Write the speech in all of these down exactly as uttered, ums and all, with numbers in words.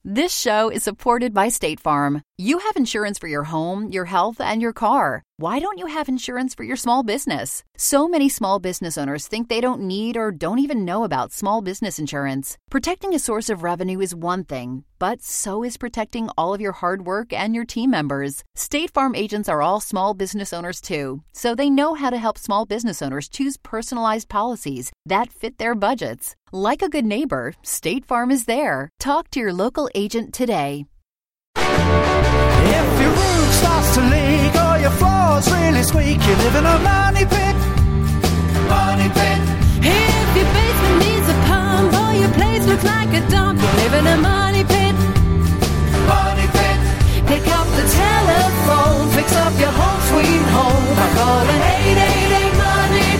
This show is supported by State Farm. You have insurance for your home, your health, and your car. Why don't you have insurance for your small business? So many small business owners think they don't need or don't even know about small business insurance. Protecting a source of revenue is one thing, but so is protecting all of your hard work and your team members. State Farm agents are all small business owners too, so they know how to help small business owners choose personalized policies that fit their budgets. Like a good neighbor, State Farm is there. Talk to your local agent today. If your roof starts to leak or your floor's really squeak, you live in a money pit. Money pit. If your basement needs a pump or your place looks like a dump, you live in a money pit. Money pit. Pick up the telephone, fix up your home sweet home by calling eight eight eight money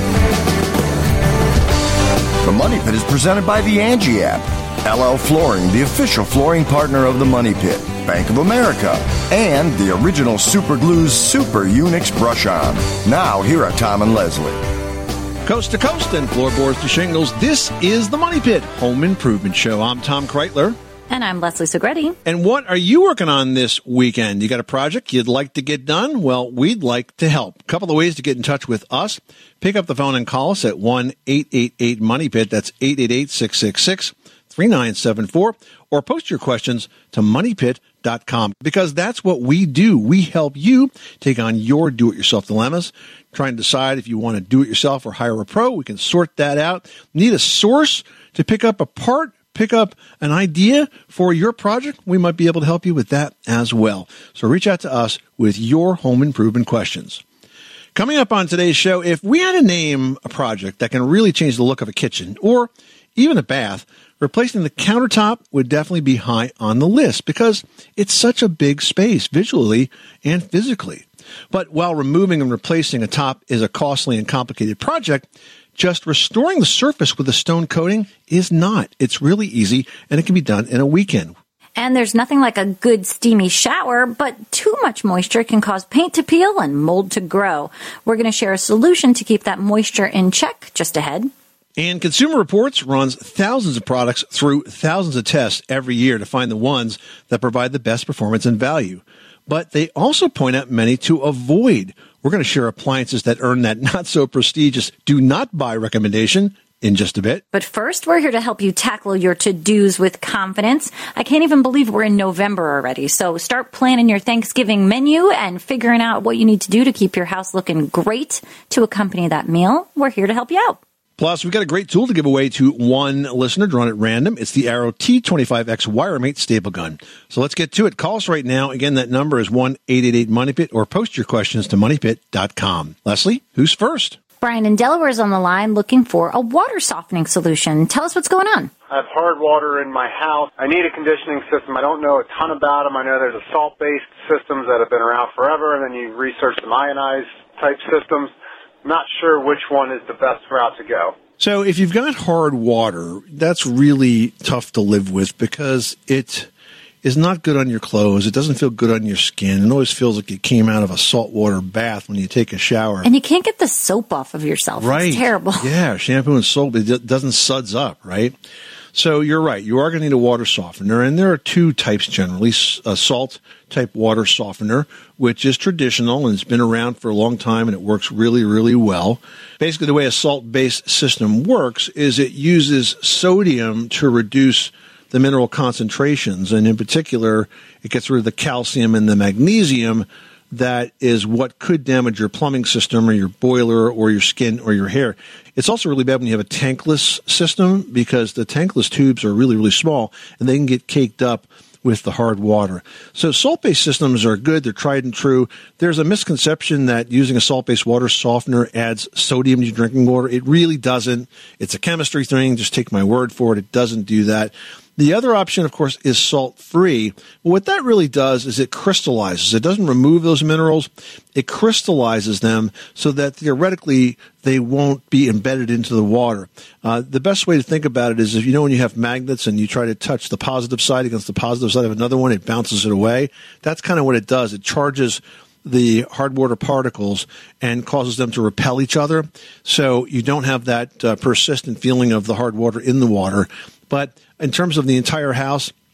pit. The Money Pit is presented by the Angie app, L L Flooring, the official flooring partner of the Money Pit, Bank of America, and the original Super Glue's Super Unix Brush On. Now, here are Tom and Leslie. Coast to coast and floorboards to shingles, this is the Money Pit Home Improvement Show. I'm Tom Kreitler. And I'm Leslie Segretti. And what are you working on this weekend? You got a project you'd like to get done? Well, we'd like to help. A couple of ways to get in touch with us. Pick up the phone and call us at one eight eight eight money pit. That's eight eight eight, six six six, three nine seven four. Or post your questions to money pit dot com, because that's what we do. We help you take on your do-it-yourself dilemmas. Trying to decide if you want to do it yourself or hire a pro. We can sort that out. Need a source to pick up a part? Pick up an idea for your project, we might be able to help you with that as well. So reach out to us with your home improvement questions. Coming up on today's show, if we had to name a project that can really change the look of a kitchen or even a bath, replacing the countertop would definitely be high on the list because it's such a big space visually and physically. But while removing and replacing a top is a costly and complicated project, just restoring the surface with a stone coating is not. It's really easy, and it can be done in a weekend. And there's nothing like a good steamy shower, but too much moisture can cause paint to peel and mold to grow. We're going to share a solution to keep that moisture in check just ahead. And Consumer Reports runs thousands of products through thousands of tests every year to find the ones that provide the best performance and value. But they also point out many to avoid. We're going to share appliances that earn that not-so-prestigious do not buy recommendation in just a bit. But first, we're here to help you tackle your to-dos with confidence. I can't even believe we're in November already. So start planning your Thanksgiving menu and figuring out what you need to do to keep your house looking great to accompany that meal. We're here to help you out. Plus, we've got a great tool to give away to one listener drawn at random. It's the Arrow T twenty-five X WireMate staple gun. So let's get to it. Call us right now. Again, that number is one eight eight eight money pit or post your questions to money pit dot com. Leslie, who's first? Brian in Delaware is on the line looking for a water softening solution. Tell us what's going on. I have hard water in my house. I need a conditioning system. I don't know a ton about them. I know there's a salt-based systems that have been around forever, and then you research some ionized type systems. Not sure which one is the best route to go. So if you've got hard water, that's really tough to live with because it is not good on your clothes. It doesn't feel good on your skin. It always feels like you came out of a saltwater bath when you take a shower. And you can't get the soap off of yourself. Right. It's terrible. Yeah, shampoo and soap, it doesn't suds up, right? So you're right. You are going to need a water softener, and there are two types generally. A salt-type water softener, which is traditional, and it's been around for a long time, and it works really, really well. Basically, the way a salt-based system works is it uses sodium to reduce the mineral concentrations, and in particular, it gets rid of the calcium and the magnesium that is what could damage your plumbing system or your boiler or your skin or your hair. It's also really bad when you have a tankless system because the tankless tubes are really, really small and they can get caked up with the hard water. So salt-based systems are good. They're tried and true. There's a misconception that using a salt-based water softener adds sodium to your drinking water. It really doesn't. It's a chemistry thing. Just take my word for it. It doesn't do that. The other option, of course, is salt-free. Well, what that really does is it crystallizes. It doesn't remove those minerals. It crystallizes them so that theoretically they won't be embedded into the water. Uh, the best way to think about it is if you know when you have magnets and you try to touch the positive side against the positive side of another one, it bounces it away. That's kind of what it does. It charges the hard water particles and causes them to repel each other. So you don't have that uh, persistent feeling of the hard water in the water. But in terms of the entire house,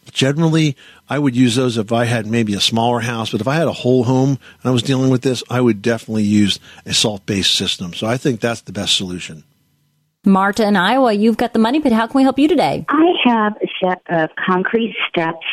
Generally, I would use those if I had maybe a smaller house, but if I had a whole home and I was dealing with this, I would definitely use a salt-based system. So I think that's the best solution. Marta in Iowa, you've got the Money Pit. How can we help you today? I have a set of concrete steps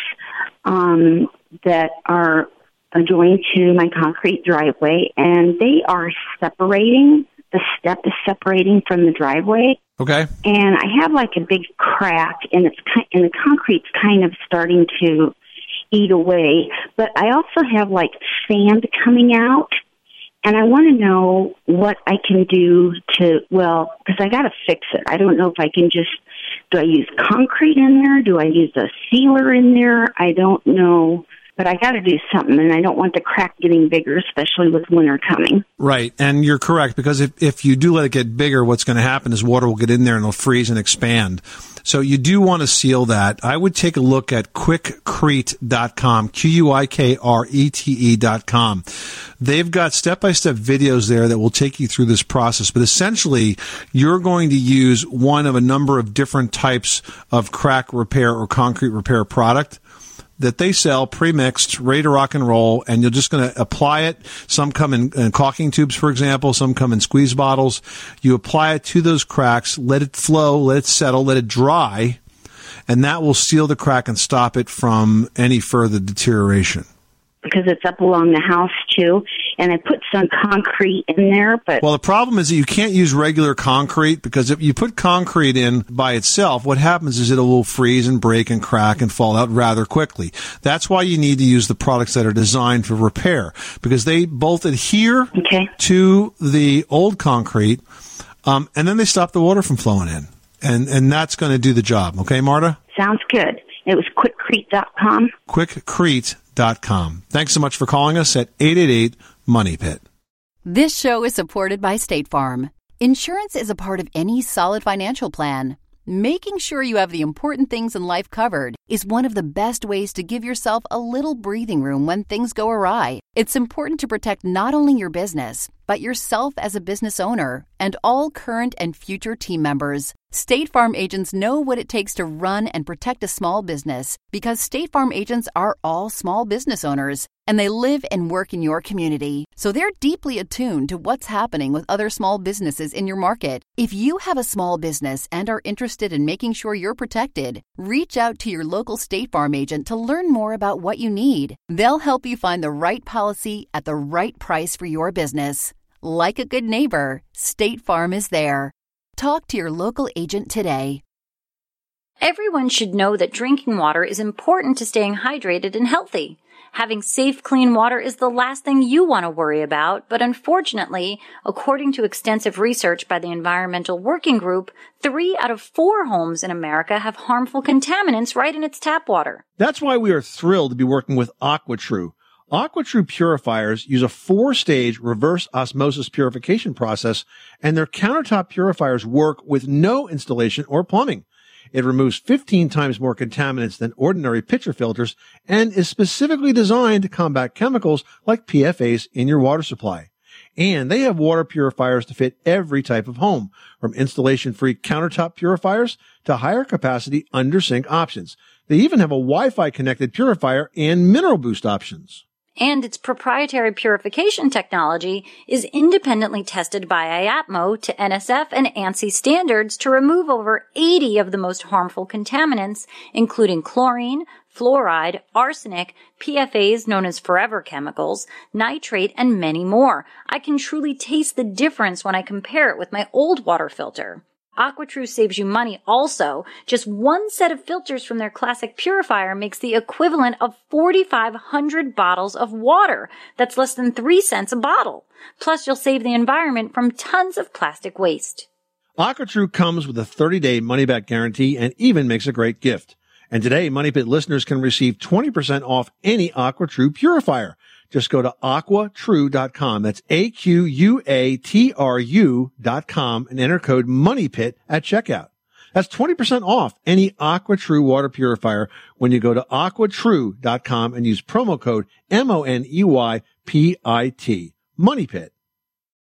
um, that are adjoined to my concrete driveway, and they are separating. The step is separating from the driveway. Okay. And I have like a big crack, and it's and the concrete's kind of starting to eat away. But I also have like sand coming out, and I want to know what I can do to, well, because I got to fix it. I don't know if I can just, do I use concrete in there? Do I use a sealer in there? I don't know. But I got to do something, and I don't want the crack getting bigger, especially with winter coming. Right, and you're correct, because if, if you do let it get bigger, what's going to happen is water will get in there and it'll freeze and expand. So you do want to seal that. I would take a look at quick crete dot com, Q U I K R E T E dot com. They've got step-by-step videos there that will take you through this process. But essentially, you're going to use one of a number of different types of crack repair or concrete repair product that they sell pre-mixed, ready to rock and roll, and you're just going to apply it. Some come in, in caulking tubes, for example. Some come in squeeze bottles. You apply it to those cracks, let it flow, let it settle, let it dry, and that will seal the crack and stop it from any further deterioration. Because it's up along the house, too, and I put some concrete in there. But Well, the problem is that you can't use regular concrete, because if you put concrete in by itself, what happens is it will freeze and break and crack and fall out rather quickly. That's why you need to use the products that are designed for repair, because they both adhere okay. to the old concrete, um, and then they stop the water from flowing in. And, and that's going to do the job. Okay, Marta? Sounds good. It was quick crete dot com. quick crete dot com. Thanks so much for calling us at eight eight eight, money pit. This show is supported by State Farm. Insurance is a part of any solid financial plan. Making sure you have the important things in life covered is one of the best ways to give yourself a little breathing room when things go awry. It's important to protect not only your business, but yourself as a business owner and all current and future team members. State Farm agents know what it takes to run and protect a small business, because State Farm agents are all small business owners, and they live and work in your community. So they're deeply attuned to what's happening with other small businesses in your market. If you have a small business and are interested in making sure you're protected, reach out to your local State Farm agent to learn more about what you need. They'll help you find the right policy at the right price for your business. Like a good neighbor, State Farm is there. Talk to your local agent today. Everyone should know that drinking water is important to staying hydrated and healthy. Having safe, clean water is the last thing you want to worry about, but unfortunately, according to extensive research by the Environmental Working Group, three out of four homes in America have harmful contaminants right in its tap water. That's why we are thrilled to be working with AquaTrue. AquaTrue purifiers use a four-stage reverse osmosis purification process, and their countertop purifiers work with no installation or plumbing. It removes fifteen times more contaminants than ordinary pitcher filters and is specifically designed to combat chemicals like P F As in your water supply. And they have water purifiers to fit every type of home, from installation-free countertop purifiers to higher capacity under-sink options. They even have a Wi-Fi connected purifier and mineral boost options. And its proprietary purification technology is independently tested by I A P M O to N S F and ANSI standards to remove over eighty of the most harmful contaminants, including chlorine, fluoride, arsenic, P F As known as forever chemicals, nitrate, and many more. I can truly taste the difference when I compare it with my old water filter. AquaTrue saves you money also. Just one set of filters from their classic purifier makes the equivalent of forty-five hundred bottles of water. That's less than three cents a bottle. Plus, you'll save the environment from tons of plastic waste. AquaTrue comes with a thirty-day money-back guarantee and even makes a great gift. And today, Money Pit listeners can receive twenty percent off any AquaTrue purifier. Just go to aqua true dot com. That's A Q U A T R U dot com and enter code MONEYPIT at checkout. That's twenty percent off any AquaTrue water purifier when you go to aqua true dot com and use promo code M O N E Y P I T. MONEYPIT.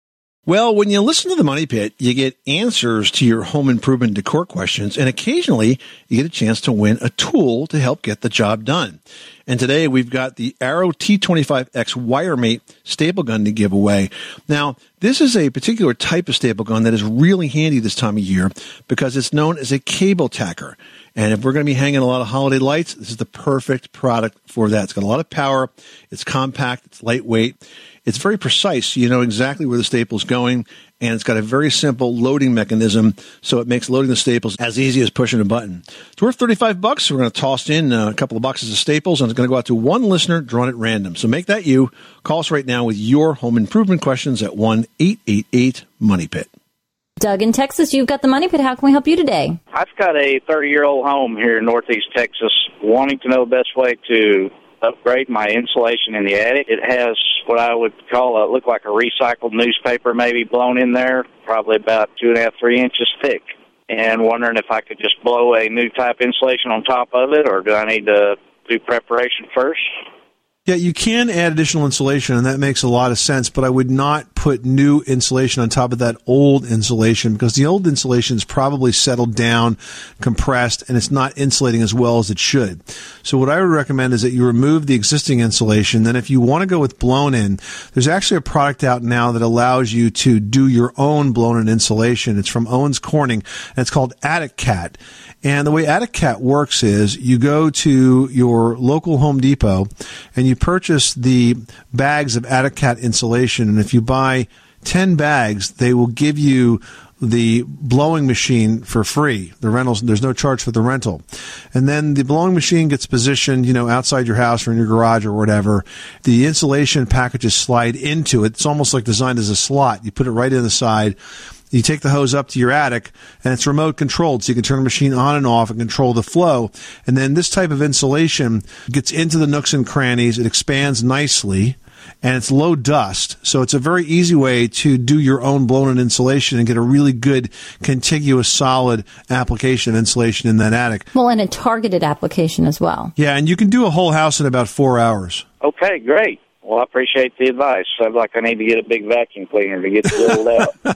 Well, when you listen to the Money Pit, you get answers to your home improvement decor questions, and occasionally you get a chance to win a tool to help get the job done. And today we've got the Arrow T twenty-five X WireMate staple gun to give away. Now, this is a particular type of staple gun that is really handy this time of year because it's known as a cable tacker. And if we're going to be hanging a lot of holiday lights, this is the perfect product for that. It's got a lot of power. It's compact. It's lightweight. It's very precise. So you know exactly where the staple is going. And it's got a very simple loading mechanism. So it makes loading the staples as easy as pushing a button. It's worth thirty-five bucks. So we're going to toss in a couple of boxes of staples. And it's going to go out to one listener drawn at random. So make that you. Call us right now with your home improvement questions at one eight eight eight money pit. Doug in Texas, you've got the Money Pit. How can we help you today? I've got a thirty-year-old home here in Northeast Texas, wanting to know the best way to upgrade my insulation in the attic. It has what I would call a look like a recycled newspaper maybe blown in there, probably about two and a half, three inches thick. And wondering if I could just blow a new type insulation on top of it, or do I need to do preparation first? Yeah, you can add additional insulation, and that makes a lot of sense, but I would not put new insulation on top of that old insulation because the old insulation is probably settled down, compressed, and it's not insulating as well as it should. So what I would recommend is that you remove the existing insulation. Then if you want to go with blown-in, there's actually a product out now that allows you to do your own blown-in insulation. It's from Owens Corning, and it's called Attic Cat. And the way Attic Cat works is you go to your local Home Depot and you purchase the bags of Attic Cat insulation. And if you buy ten bags, they will give you the blowing machine for free. The rentals, there's no charge for the rental. And then the blowing machine gets positioned, you know, outside your house or in your garage or whatever. The insulation packages slide into it. It's almost like designed as a slot. You put it right in the side. You take the hose up to your attic, and it's remote controlled, so you can turn the machine on and off and control the flow. And then this type of insulation gets into the nooks and crannies. It expands nicely, and it's low dust. So it's a very easy way to do your own blown-in insulation and get a really good, contiguous, solid application of insulation in that attic. Well, and a targeted application as well. Yeah, and you can do a whole house in about four hours. Okay, great. Well, I appreciate the advice. Sounds like I need to get a big vacuum cleaner to get it rolled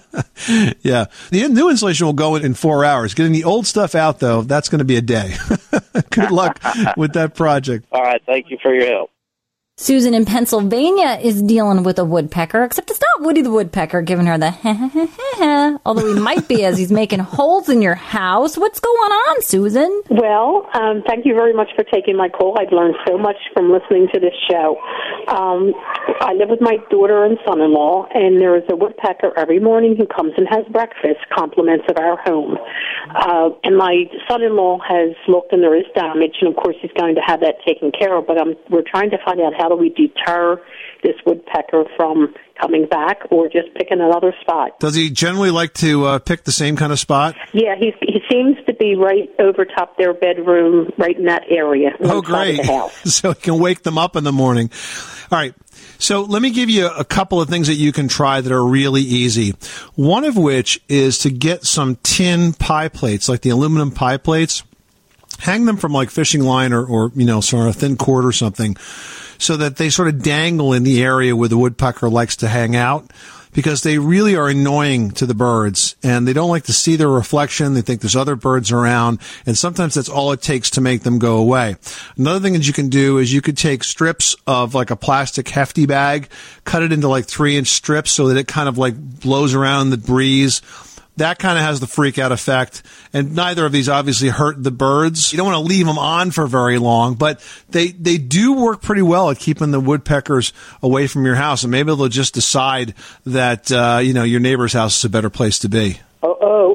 out. Yeah. The new insulation will go in in four hours. Getting the old stuff out, though, that's going to be a day. Good luck with that project. All right. Thank you for your help. Susan in Pennsylvania is dealing with a woodpecker, except it's not Woody the Woodpecker giving her the ha ha ha ha, although he might be as he's making holes in your house. What's going on, Susan? Well, um, thank you very much for taking my call. I've learned so much from listening to this show. Um, I live with my daughter and son-in-law, and there is a woodpecker every morning who comes and has breakfast, compliments of our home. Uh, and my son-in-law has looked, and there is damage, and of course he's going to have that taken care of, but um, we're trying to find out how do we deter this woodpecker from coming back or just picking another spot. Does he generally like to uh, pick the same kind of spot? Yeah, he's, he seems to be right over top their bedroom, right in that area. Oh, great. Of the house. So he can wake them up in the morning. All right. So let me give you a couple of things that you can try that are really easy. One of which is to get some tin pie plates, like the aluminum pie plates. Hang them from like fishing line or, or you know, sort of a thin cord or something, so that they sort of dangle in the area where the woodpecker likes to hang out, because they really are annoying to the birds, and they don't like to see their reflection. They think there's other birds around, and sometimes that's all it takes to make them go away. Another thing that you can do is you could take strips of like a plastic hefty bag, cut it into like three inch strips so that it kind of like blows around in the breeze. That kind of has the freak out effect, and neither of these obviously hurt the birds. You don't want to leave them on for very long, but they, they do work pretty well at keeping the woodpeckers away from your house, and maybe they'll just decide that, uh, you know, your neighbor's house is a better place to be. Oh,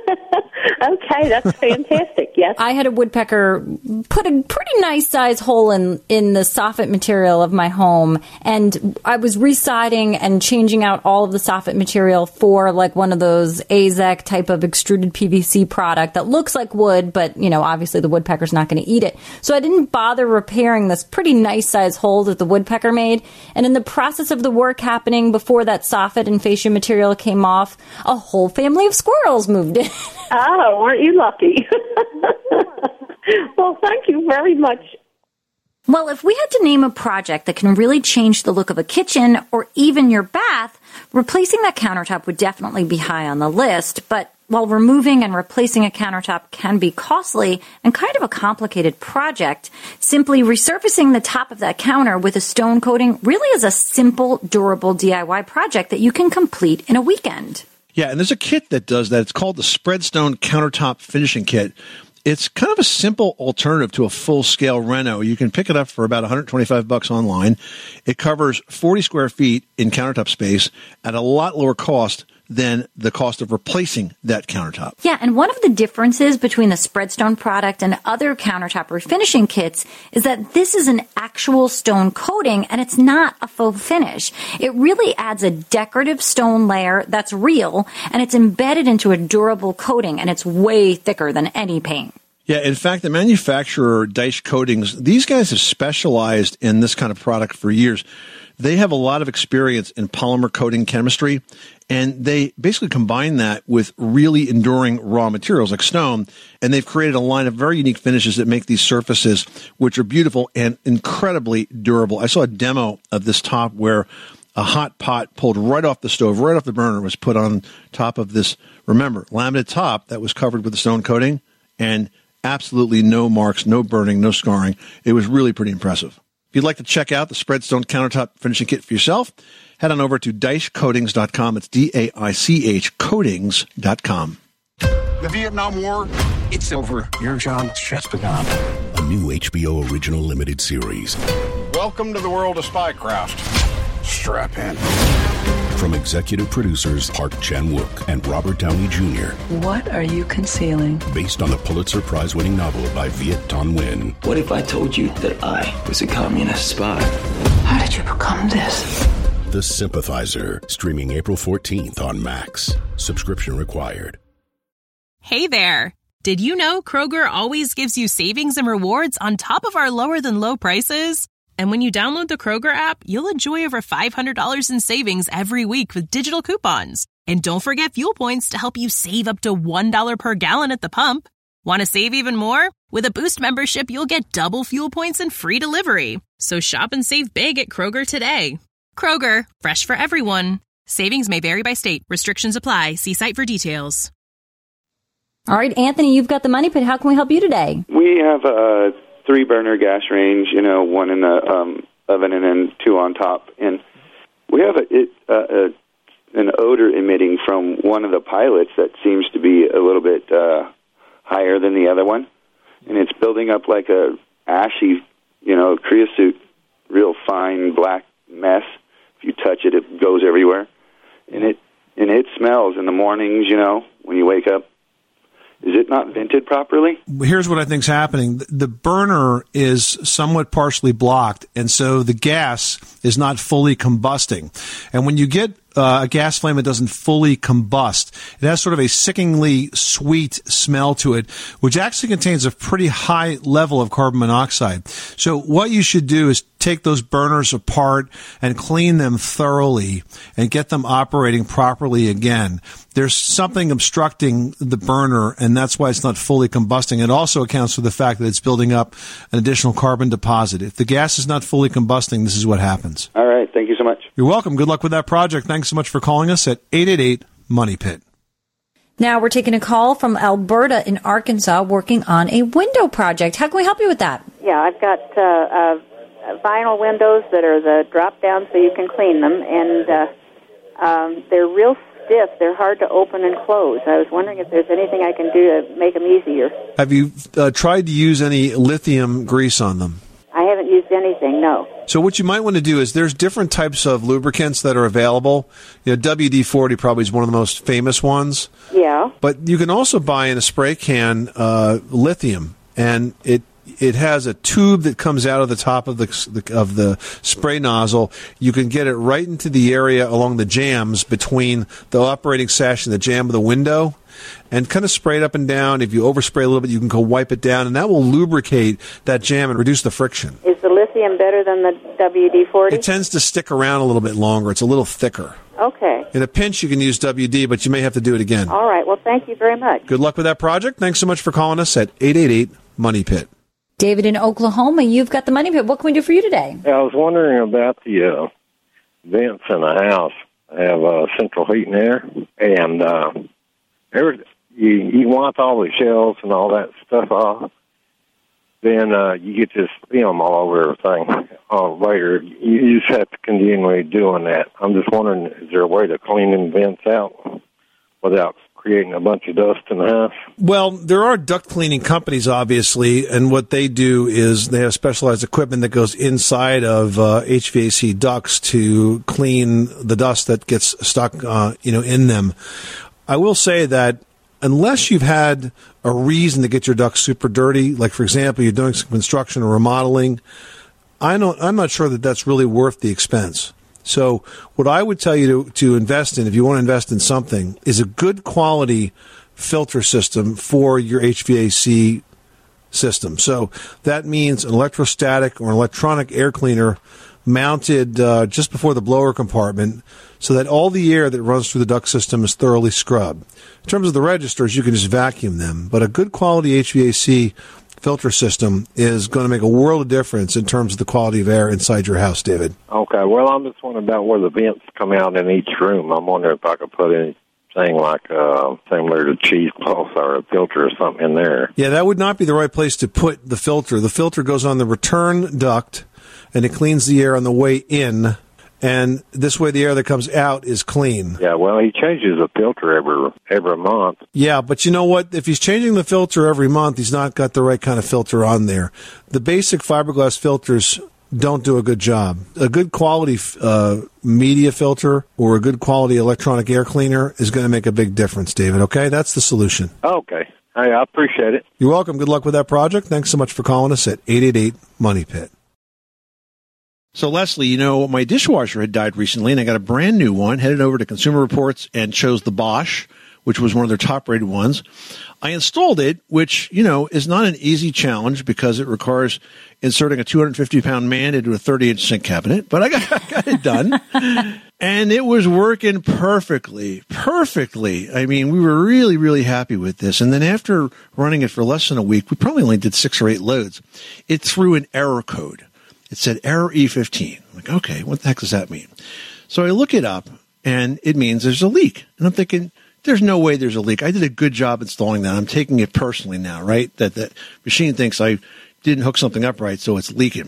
okay, that's fantastic. Yes, I had a woodpecker put a pretty nice size hole in in the soffit material of my home, and I was residing and changing out all of the soffit material for like one of those A Z E C type of extruded P V C product that looks like wood, but you know, obviously the woodpecker's not going to eat it. So I didn't bother repairing this pretty nice size hole that the woodpecker made. And in the process of the work happening before that soffit and fascia material came off, a whole family of squirrels moved in. Oh, aren't you lucky? Well, thank you very much. Well, if we had to name a project that can really change the look of a kitchen or even your bath, replacing that countertop would definitely be high on the list. But while removing and replacing a countertop can be costly and kind of a complicated project, simply resurfacing the top of that counter with a stone coating really is a simple, durable D I Y project that you can complete in a weekend. Yeah, and there's a kit that does that. It's called the Spreadstone Countertop Finishing Kit. It's kind of a simple alternative to a full-scale reno. You can pick it up for about one hundred twenty-five bucks online. It covers forty square feet in countertop space at a lot lower cost than the cost of replacing that countertop. Yeah, and one of the differences between the Spreadstone product and other countertop refinishing kits is that this is an actual stone coating and it's not a faux finish. It really adds a decorative stone layer that's real and it's embedded into a durable coating and it's way thicker than any paint. Yeah, in fact, the manufacturer, Deich Coatings, these guys have specialized in this kind of product for years. They have a lot of experience in polymer coating chemistry, and they basically combine that with really enduring raw materials like stone, and they've created a line of very unique finishes that make these surfaces, which are beautiful and incredibly durable. I saw a demo of this top where a hot pot pulled right off the stove, right off the burner, was put on top of this, remember, laminate top that was covered with a stone coating, and absolutely no marks, no burning, no scarring. It was really pretty impressive. If you'd like to check out the Spreadstone Countertop Finishing Kit for yourself, head on over to Deich Coatings dot com. It's D A I C H Coatings dot com. The Vietnam War, it's over. Your job's just begun. A new H B O original limited series. Welcome to the world of spycraft. Strap in. From executive producers Park Chan-wook and Robert Downey Junior What are you concealing? Based on the Pulitzer Prize-winning novel by Viet Thanh Nguyen. What if I told you that I was a communist spy? How did you become this? The Sympathizer, streaming April fourteenth on Max. Subscription required. Hey there. Did you know Kroger always gives you savings and rewards on top of our lower than low prices? And when you download the Kroger app, you'll enjoy over five hundred dollars in savings every week with digital coupons. And don't forget fuel points to help you save up to one dollar per gallon at the pump. Want to save even more? With a Boost membership, you'll get double fuel points and free delivery. So shop and save big at Kroger today. Kroger, fresh for everyone. Savings may vary by state. Restrictions apply. See site for details. All right, Anthony, you've got the money pit. How can we help you today? We have a three-burner gas range, you know, one in the um, oven and then two on top. And we have a, it, uh, a, an odor emitting from one of the pilots that seems to be a little bit uh, higher than the other one. And it's building up like a ashy, you know, creosote, real fine black mess. If you touch it, it goes everywhere. And it and it smells in the mornings, you know, when you wake up. Is it not vented properly? Here's what I think's happening. The burner is somewhat partially blocked, and so the gas is not fully combusting. And when you get uh, a gas flame that doesn't fully combust, it has sort of a sickeningly sweet smell to it, which actually contains a pretty high level of carbon monoxide. So what you should do is take those burners apart and clean them thoroughly and get them operating properly again. There's something obstructing the burner, and that's why it's not fully combusting. It also accounts for the fact that it's building up an additional carbon deposit. If the gas is not fully combusting, this is what happens. All right. Thank you so much. You're welcome. Good luck with that project. Thanks so much for calling us at eight eight eight, money pit. Now we're taking a call from Alberta in Arkansas working on a window project. How can we help you with that? Yeah, I've got uh, uh, vinyl windows that are the drop-down so you can clean them, and uh, um, they're real stiff. They're hard to open and close. I was wondering if there's anything I can do to make them easier. Have you uh, tried to use any lithium grease on them? I haven't used anything, no. So what you might want to do is there's different types of lubricants that are available. You know, W D forty probably is one of the most famous ones. Yeah. But you can also buy in a spray can uh, lithium, and it it has a tube that comes out of the top of the of the spray nozzle. You can get it right into the area along the jambs between the operating sash and the jamb of the window, and kind of spray it up and down. If you overspray a little bit, you can go wipe it down, and that will lubricate that jamb and reduce the friction. Is the lithium better than the W D forty? It tends to stick around a little bit longer. It's a little thicker. Okay. In a pinch, you can use W D, but you may have to do it again. All right. Well, thank you very much. Good luck with that project. Thanks so much for calling us at eight eight eight, money pit. David in Oklahoma, you've got the Money Pit. What can we do for you today? I was wondering about the uh, vents in the house. I have uh, central heat and air, and uh, every, you, you wipe all the shelves and all that stuff off, then uh, you get this film all over everything. Uh, later, you just have to continually doing that. I'm just wondering, is there a way to clean them vents out without creating a bunch of dust in the house? Well, there are duct cleaning companies, obviously, and what they do is they have specialized equipment that goes inside of uh, H V A C ducts to clean the dust that gets stuck, uh, you know, in them. I will say that unless you've had a reason to get your ducts super dirty, like, for example, you're doing some construction or remodeling, I don't, I'm not sure that that's really worth the expense. So what I would tell you to, to invest in, if you want to invest in something, is a good quality filter system for your H V A C system. So that means an electrostatic or an electronic air cleaner mounted uh, just before the blower compartment so that all the air that runs through the duct system is thoroughly scrubbed. In terms of the registers, you can just vacuum them. But a good quality H V A C filter system is going to make a world of difference in terms of the quality of air inside your house, David. Okay, well, I'm just wondering about where the vents come out in each room. I'm wondering if I could put anything like uh, similar to cheesecloth or a filter or something in there. Yeah, that would not be the right place to put the filter. The filter goes on the return duct, and it cleans the air on the way in, and this way the air that comes out is clean. Yeah, well, he changes the filter every every month. Yeah, but you know what? If he's changing the filter every month, he's not got the right kind of filter on there. The basic fiberglass filters don't do a good job. A good quality uh, media filter or a good quality electronic air cleaner is going to make a big difference, David, okay? That's the solution. Okay. Hey, I appreciate it. You're welcome. Good luck with that project. Thanks so much for calling us at eight eight eight, money pit. So, Leslie, you know, my dishwasher had died recently, and I got a brand new one, headed over to Consumer Reports and chose the Bosch, which was one of their top-rated ones. I installed it, which, you know, is not an easy challenge because it requires inserting a two hundred fifty pound man into a thirty inch sink cabinet, but I got, I got it done. And it was working perfectly, perfectly. I mean, we were really, really happy with this. And then after running it for less than a week, we probably only did six or eight loads, it threw an error code. It said error E fifteen. I'm like, okay, what the heck does that mean? So I look it up, and it means there's a leak. And I'm thinking, there's no way there's a leak. I did a good job installing that. I'm taking it personally now, right? That the machine thinks I didn't hook something up right, so it's leaking.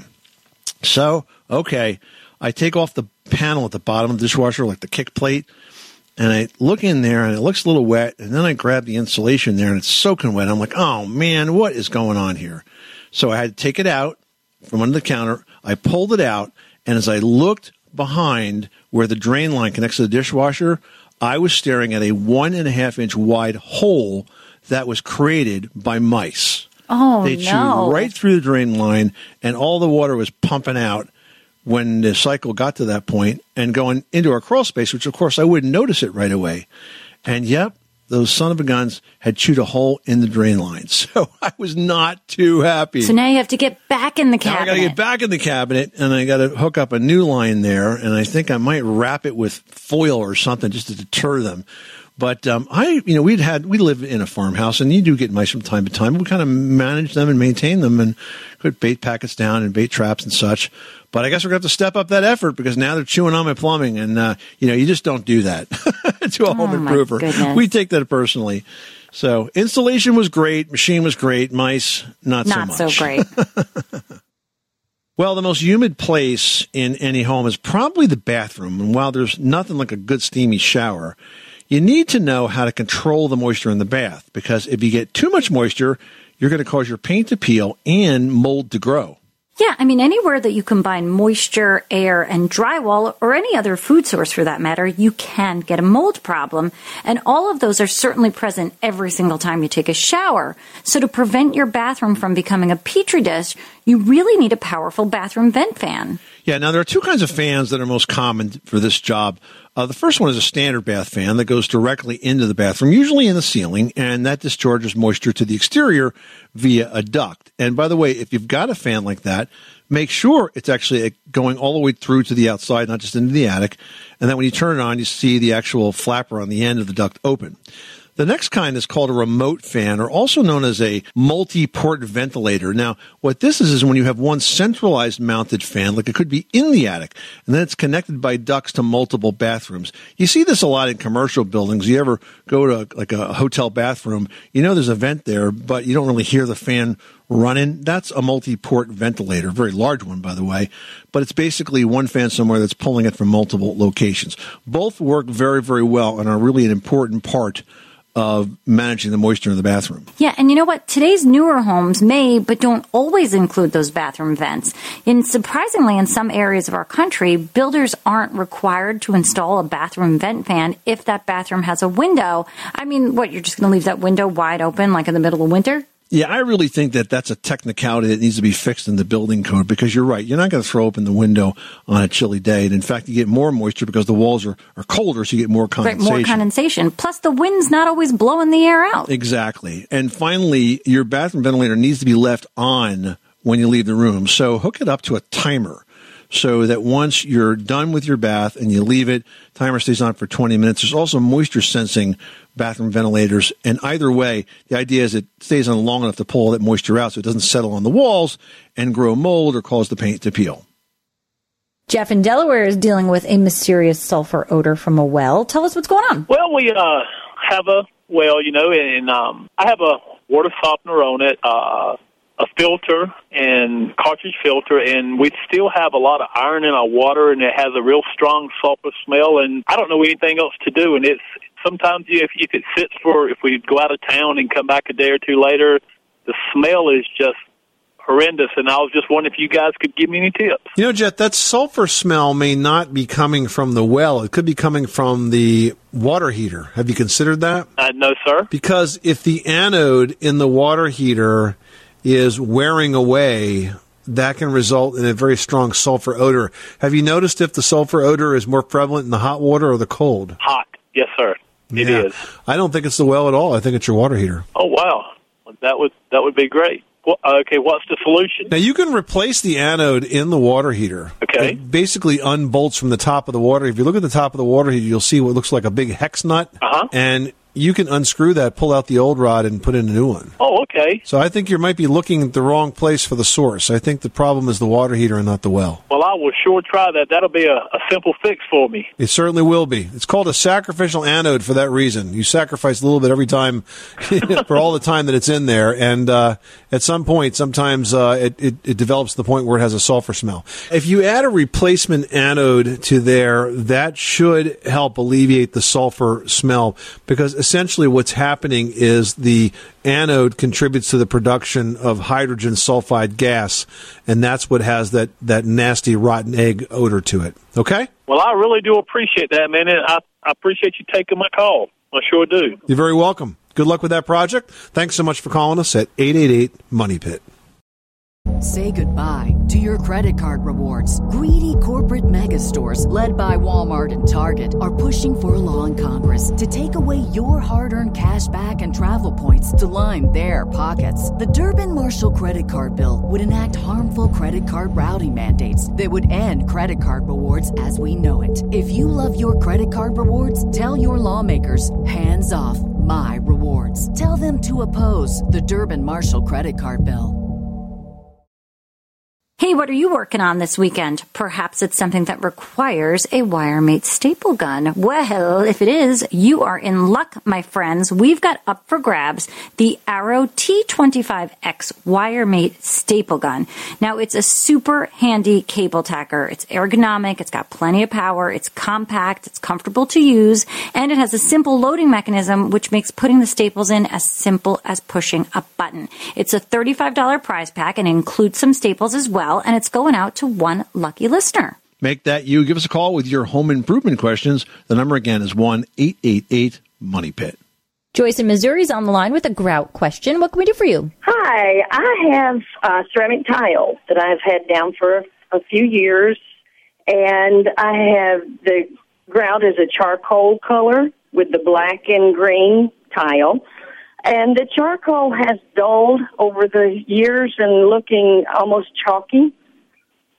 So, okay, I take off the panel at the bottom of the dishwasher, like the kick plate, and I look in there, and it looks a little wet, and then I grab the insulation there, and it's soaking wet. I'm like, oh, man, what is going on here? So I had to take it out from under the counter. I pulled it out, and as I looked behind where the drain line connects to the dishwasher, I was staring at a one and a half inch wide hole that was created by mice. Oh, they no. chewed right through the drain line, and all the water was pumping out when the cycle got to that point and going into our crawl space, which, of course, I wouldn't notice it right away. And, yep, those son of a guns had chewed a hole in the drain line. So I was not too happy. So now you have to get back in the cabinet. Now I got to get back in the cabinet, and I got to hook up a new line there, and I think I might wrap it with foil or something just to deter them. But um, I, you know, we'd had we live in a farmhouse, and you do get mice from time to time. We kind of manage them and maintain them, and put bait packets down and bait traps and such. But I guess we're going to have to step up that effort because now they're chewing on my plumbing, and uh, you know, you just don't do that to a home Oh, improver. my We take that personally. So installation was great, machine was great, mice not, Not so so much. great. Well, the most humid place in any home is probably the bathroom. And while there's nothing like a good steamy shower, you need to know how to control the moisture in the bath, because if you get too much moisture, you're going to cause your paint to peel and mold to grow. Yeah, I mean, anywhere that you combine moisture, air, and drywall, or any other food source for that matter, you can get a mold problem. And all of those are certainly present every single time you take a shower. So to prevent your bathroom from becoming a petri dish, you really need a powerful bathroom vent fan. Yeah, now there are two kinds of fans that are most common for this job. Uh, the first one is a standard bath fan that goes directly into the bathroom, usually in the ceiling, and that discharges moisture to the exterior via a duct. And by the way, if you've got a fan like that, make sure it's actually going all the way through to the outside, not just into the attic. And then when you turn it on, you see the actual flapper on the end of the duct open. The next kind is called a remote fan, or also known as a multi-port ventilator. Now, what this is is when you have one centralized mounted fan, like it could be in the attic, and then it's connected by ducts to multiple bathrooms. You see this a lot in commercial buildings. You ever go to like a hotel bathroom, you know there's a vent there, but you don't really hear the fan running. That's a multi-port ventilator, a very large one, by the way, but it's basically one fan somewhere that's pulling it from multiple locations. Both work very, very well and are really an important part of managing the moisture in the bathroom. Yeah, and you know what? Today's newer homes may, but don't always include those bathroom vents. And surprisingly, in some areas of our country, builders aren't required to install a bathroom vent fan if that bathroom has a window. I mean, what, you're just going to leave that window wide open like in the middle of winter? Yeah, I really think that that's a technicality that needs to be fixed in the building code, because you're right. You're not going to throw open the window on a chilly day. And in fact, you get more moisture because the walls are, are colder, so you get more condensation. Right, more condensation. Plus, the wind's not always blowing the air out. Exactly. And finally, your bathroom ventilator needs to be left on when you leave the room. So hook it up to a timer, so that once you're done with your bath and you leave it, timer stays on for twenty minutes. There's also moisture sensing bathroom ventilators. And either way, the idea is it stays on long enough to pull all that moisture out so it doesn't settle on the walls and grow mold or cause the paint to peel. Jeff in Delaware is dealing with a mysterious sulfur odor from a well. Tell us what's going on. Well, we uh, have a well, you know, and um, I have a water softener on it, uh, a filter and cartridge filter, and we still have a lot of iron in our water, and it has a real strong sulfur smell, and I don't know anything else to do. And it's sometimes if, if it sits for, if we go out of town and come back a day or two later, the smell is just horrendous, and I was just wondering if you guys could give me any tips. You know, Jet, that sulfur smell may not be coming from the well. It could be coming from the water heater. Have you considered that? Uh, no, sir. Because if the anode in the water heater is wearing away, that can result in a very strong sulfur odor. Have you noticed if the sulfur odor is more prevalent in the hot water or the cold? Hot. Yes, sir. It yeah. is. I don't think it's the well at all. I think it's your water heater. Oh, wow. That would that would be great. Well, okay, what's the solution? Now, you can replace the anode in the water heater. Okay. It basically unbolts from the top of the water. If you look at the top of the water heater, you'll see what looks like a big hex nut. Uh-huh. And you can unscrew that, pull out the old rod, and put in a new one. Oh, okay. So I think you might be looking at the wrong place for the source. I think the problem is the water heater and not the well. Well, I will sure try that. That'll be a, a simple fix for me. It certainly will be. It's called a sacrificial anode for that reason. You sacrifice a little bit every time for all the time that it's in there. And uh, at some point, sometimes uh, it, it, it develops to the point where it has a sulfur smell. If you add a replacement anode to there, that should help alleviate the sulfur smell, because essentially what's happening is the anode contributes to the production of hydrogen sulfide gas, and that's what has that, that nasty rotten egg odor to it. Okay? Well, I really do appreciate that, man. And I, I appreciate you taking my call. I sure do. You're very welcome. Good luck with that project. Thanks so much for calling us at eight eight eight, MONEY PIT. Say goodbye to your credit card rewards. Greedy corporate mega stores, led by Walmart and Target, are pushing for a law in Congress to take away your hard-earned cash back and travel points to line their pockets. The Durbin-Marshall credit card bill would enact harmful credit card routing mandates that would end credit card rewards as we know it. If you love your credit card rewards, tell your lawmakers, hands off my rewards. Tell them to oppose the Durbin-Marshall credit card bill. Hey, what are you working on this weekend? Perhaps it's something that requires a WireMate staple gun. Well, if it is, you are in luck, my friends. We've got up for grabs the Arrow T twenty-five X WireMate staple gun. Now, it's a super handy cable tacker. It's ergonomic, it's got plenty of power, it's compact, it's comfortable to use, and it has a simple loading mechanism which makes putting the staples in as simple as pushing a button. It's a thirty-five dollars prize pack and includes some staples as well. And it's going out to one lucky listener. Make that you. Give us a call with your home improvement questions. The number again is one eight eight eight, MONEY PIT. Joyce in Missouri is on the line with a grout question. What can we do for you? Hi, I have uh, ceramic tile that I've had down for a few years, and I have the grout is a charcoal color with the black and green tile. And the charcoal has dulled over the years and looking almost chalky. What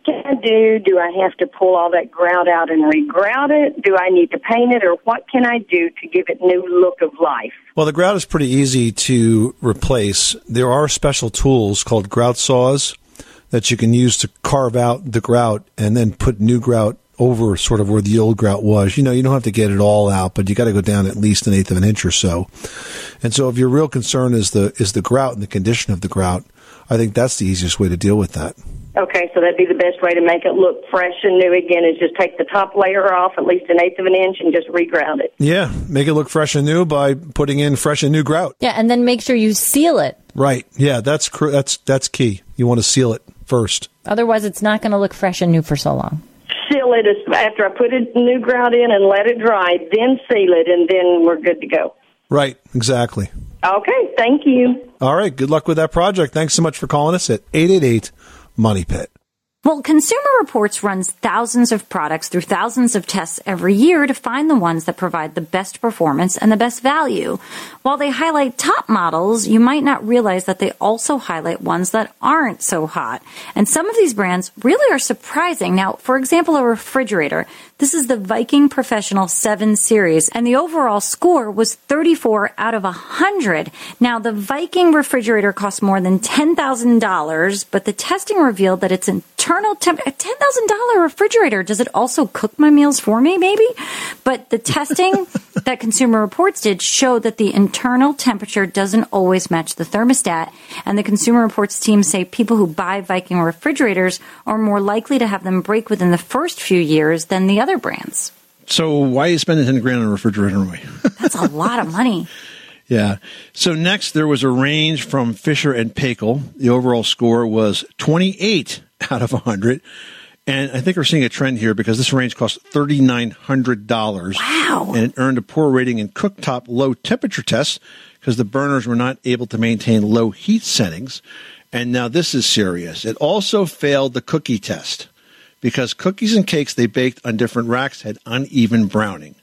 can I do? Do I have to pull all that grout out and regrout it? Do I need to paint it, or what can I do to give it new look of life? Well, the grout is pretty easy to replace. There are special tools called grout saws that you can use to carve out the grout and then put new grout over sort of where the old grout was. You know, you don't have to get it all out, but you got to go down at least an eighth of an inch or so. And so if your real concern is the is the grout and the condition of the grout, I think that's the easiest way to deal with that. Okay, so that'd be the best way to make it look fresh and new again, is just take the top layer off at least an eighth of an inch and just regrout it. Yeah, make it look fresh and new by putting in fresh and new grout. Yeah, and then make sure you seal it. Right. Yeah, that's cr- that's that's key. You want to seal it first. Otherwise, it's not going to look fresh and new for so long. Seal it after I put a new grout in and let it dry, then seal it, and then we're good to go. Right, exactly. Okay, thank you. All right, good luck with that project. Thanks so much for calling us at eight eight eight, money pit. Well, Consumer Reports runs thousands of products through thousands of tests every year to find the ones that provide the best performance and the best value. While they highlight top models, you might not realize that they also highlight ones that aren't so hot. And some of these brands really are surprising. Now, for example, a refrigerator. This is the Viking Professional seven Series, and the overall score was thirty-four out of one hundred. Now, the Viking refrigerator costs more than ten thousand dollars, but the testing revealed that its internal temp- a ten thousand dollars refrigerator, does it also cook my meals for me, maybe? But the testing that Consumer Reports did showed that the internal temperature doesn't always match the thermostat, and the Consumer Reports team say people who buy Viking refrigerators are more likely to have them break within the first few years than the other brands. So why are you spending ten grand on a refrigerator anyway? That's a lot of money. Yeah. So next there was a range from Fisher and Paykel. The overall score was twenty-eight out of one hundred. And I think we're seeing a trend here because this range cost three thousand nine hundred dollars. Wow. And it earned a poor rating in cooktop low temperature tests because the burners were not able to maintain low heat settings. And now this is serious. It also failed the cookie test because cookies and cakes they baked on different racks had uneven browning.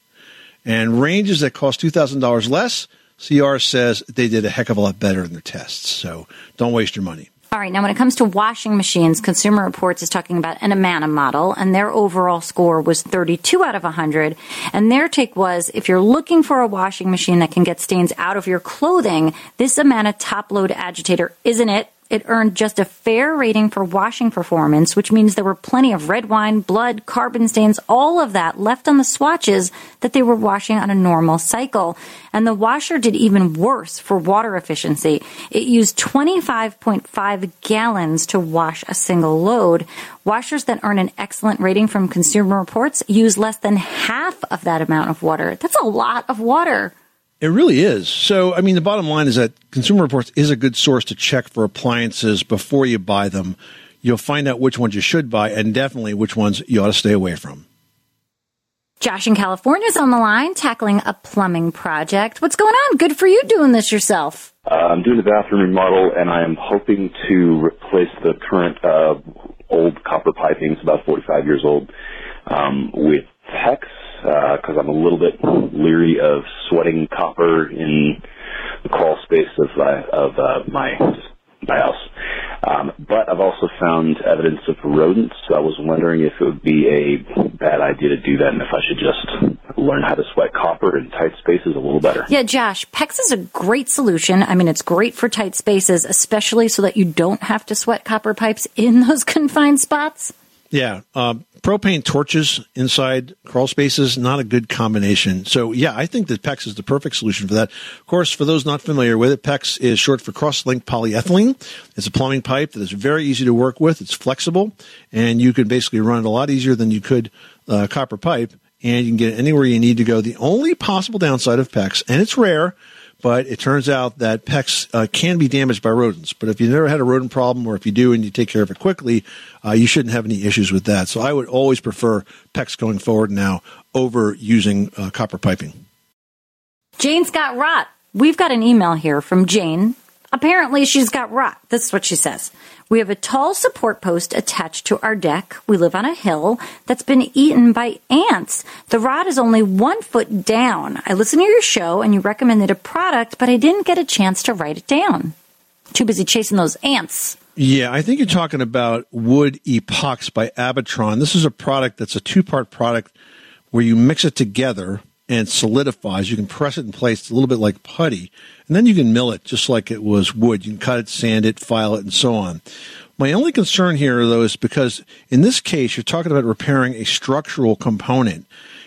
And ranges that cost two thousand dollars less, C R says they did a heck of a lot better in their tests. So don't waste your money. All right, now when it comes to washing machines, Consumer Reports is talking about an Amana model, and their overall score was thirty-two out of one hundred. And their take was, if you're looking for a washing machine that can get stains out of your clothing, this Amana top load agitator isn't it. It earned just a fair rating for washing performance, which means there were plenty of red wine, blood, carbon stains, all of that left on the swatches that they were washing on a normal cycle. And the washer did even worse for water efficiency. It used twenty-five point five gallons to wash a single load. Washers that earn an excellent rating from Consumer Reports use less than half of that amount of water. That's a lot of water. It really is. So, I mean, the bottom line is that Consumer Reports is a good source to check for appliances before you buy them. You'll find out which ones you should buy and definitely which ones you ought to stay away from. Josh in California is on the line tackling a plumbing project. What's going on? Good for you doing this yourself. Uh, I'm doing a bathroom remodel, and I am hoping to replace the current uh, old copper piping. It's about forty-five years old, um, with PEX, because uh, I'm a little bit leery of sweating copper in the crawl space of, uh, of uh, my my house. Um, but I've also found evidence of rodents, so I was wondering if it would be a bad idea to do that and if I should just learn how to sweat copper in tight spaces a little better. Yeah, Josh, PEX is a great solution. I mean, it's great for tight spaces, especially so that you don't have to sweat copper pipes in those confined spots. Yeah, uh, propane torches inside crawl spaces, not a good combination. So, yeah, I think that PEX is the perfect solution for that. Of course, for those not familiar with it, PEX is short for cross-linked polyethylene. It's a plumbing pipe that is very easy to work with. It's flexible, and you can basically run it a lot easier than you could uh, copper pipe, and you can get it anywhere you need to go. The only possible downside of PEX, and it's rare, but it turns out that PEX uh, can be damaged by rodents. But if you've never had a rodent problem, or if you do and you take care of it quickly, uh, you shouldn't have any issues with that. So I would always prefer PEX going forward now over using uh, copper piping. Jane's got rot. We've got an email here from Jane. Apparently she's got rot. This is what she says. We have a tall support post attached to our deck. We live on a hill that's been eaten by ants. The rod is only one foot down. I listened to your show and you recommended a product, but I didn't get a chance to write it down. Too busy chasing those ants. Yeah, I think you're talking about Wood Epox by Abitron. This is a product that's a two-part product where you mix it together and it solidifies. You can press it in place. It's a little bit like putty. And then you can mill it just like it was wood. You can cut it, sand it, file it, and so on. My only concern here, though, is because in this case, you're talking about repairing a structural component.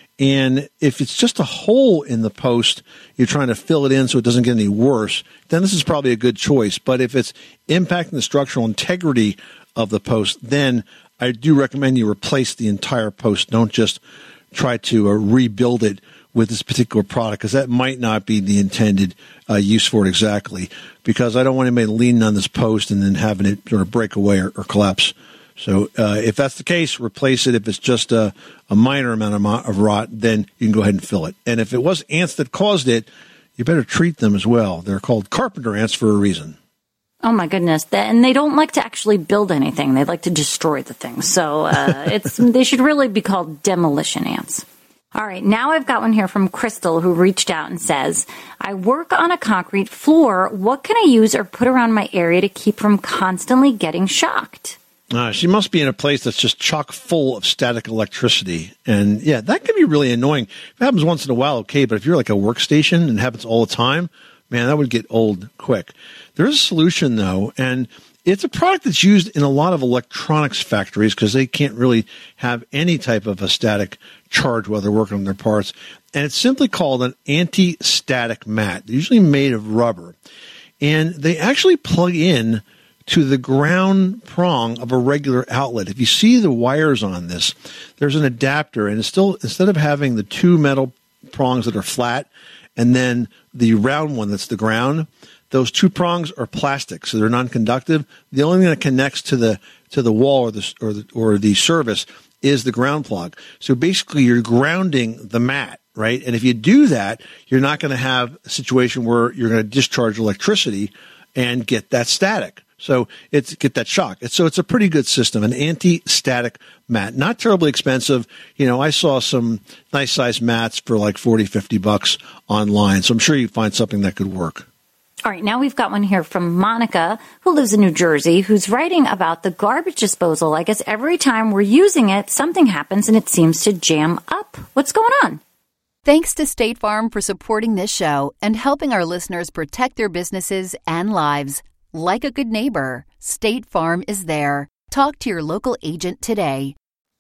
And if it's just a hole in the post, you're trying to fill it in so it doesn't get any worse, then this is probably a good choice. But if it's impacting the structural integrity of the post, then I do recommend you replace the entire post. Don't just try to uh, rebuild it with this particular product, because that might not be the intended uh, use for it exactly, because I don't want anybody leaning on this post and then having it sort of break away or, or collapse. So uh, if that's the case, replace it. If it's just a, a minor amount of, mo- of rot, then you can go ahead and fill it. And if it was ants that caused it, you better treat them as well. They're called carpenter ants for a reason. Oh, my goodness. And they don't like to actually build anything. They like to destroy the thing. So uh, it's they should really be called demolition ants. All right, now I've got one here from Crystal, who reached out and says, I work on a concrete floor. What can I use or put around my area to keep from constantly getting shocked? Uh, she must be in a place that's just chock full of static electricity. And, yeah, that can be really annoying. If it happens once in a while, okay, but if you're like a workstation and it happens all the time, man, that would get old quick. There is a solution, though, and it's a product that's used in a lot of electronics factories because they can't really have any type of a static charge while they're working on their parts. And it's simply called an anti-static mat. They're usually made of rubber. And they actually plug in to the ground prong of a regular outlet. If you see the wires on this, there's an adapter, and it's still, instead of having the two metal prongs that are flat and then the round one that's the ground, those two prongs are plastic, so they're non-conductive. The only thing that connects to the to the wall or the or the, or the surface is the ground plug. So basically, you're grounding the mat, right? And if you do that, you're not going to have a situation where you're going to discharge electricity and get that static. So it's get that shock. It's, so it's a pretty good system, an anti-static mat. Not terribly expensive. You know, I saw some nice size mats for like forty, fifty bucks online. So I'm sure you find something that could work. All right, now we've got one here from Monica, who lives in New Jersey, who's writing about the garbage disposal. I guess every time we're using it, something happens and it seems to jam up. What's going on? Thanks to State Farm for supporting this show and helping our listeners protect their businesses and lives. Like a good neighbor, State Farm is there. Talk to your local agent today.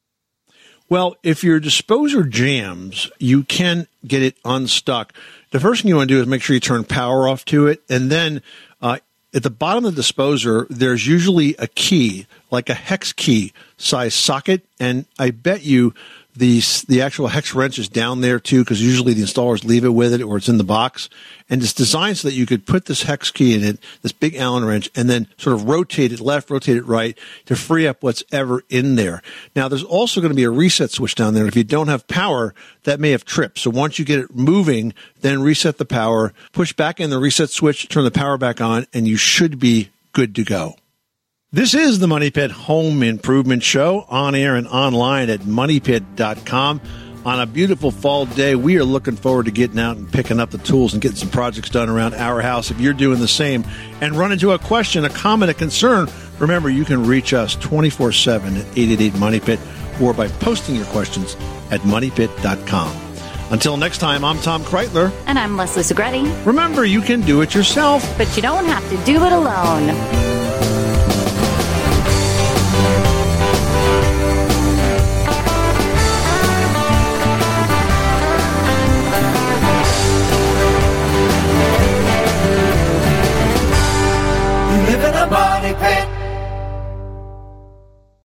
Well, if your disposer jams, you can get it unstuck. The first thing you want to do is make sure you turn power off to it. And then uh, at the bottom of the disposer, there's usually a key, like a hex key size socket. And I bet you the, the actual hex wrench is down there, too, because usually the installers leave it with it or it's in the box. And it's designed so that you could put this hex key in it, this big Allen wrench, and then sort of rotate it left, rotate it right to free up what's ever in there. Now, there's also going to be a reset switch down there. If you don't have power, that may have tripped. So once you get it moving, then reset the power, push back in the reset switch, turn the power back on, and you should be good to go. This is the Money Pit Home Improvement Show, on air and online at money pit dot com. On a beautiful fall day, we are looking forward to getting out and picking up the tools and getting some projects done around our house. If you're doing the same and run into a question, a comment, a concern, remember you can reach us twenty-four seven at eight eight eight money pit or by posting your questions at money pit dot com. Until next time, I'm Tom Kreitler. And I'm Leslie Segretti. Remember, you can do it yourself, but you don't have to do it alone.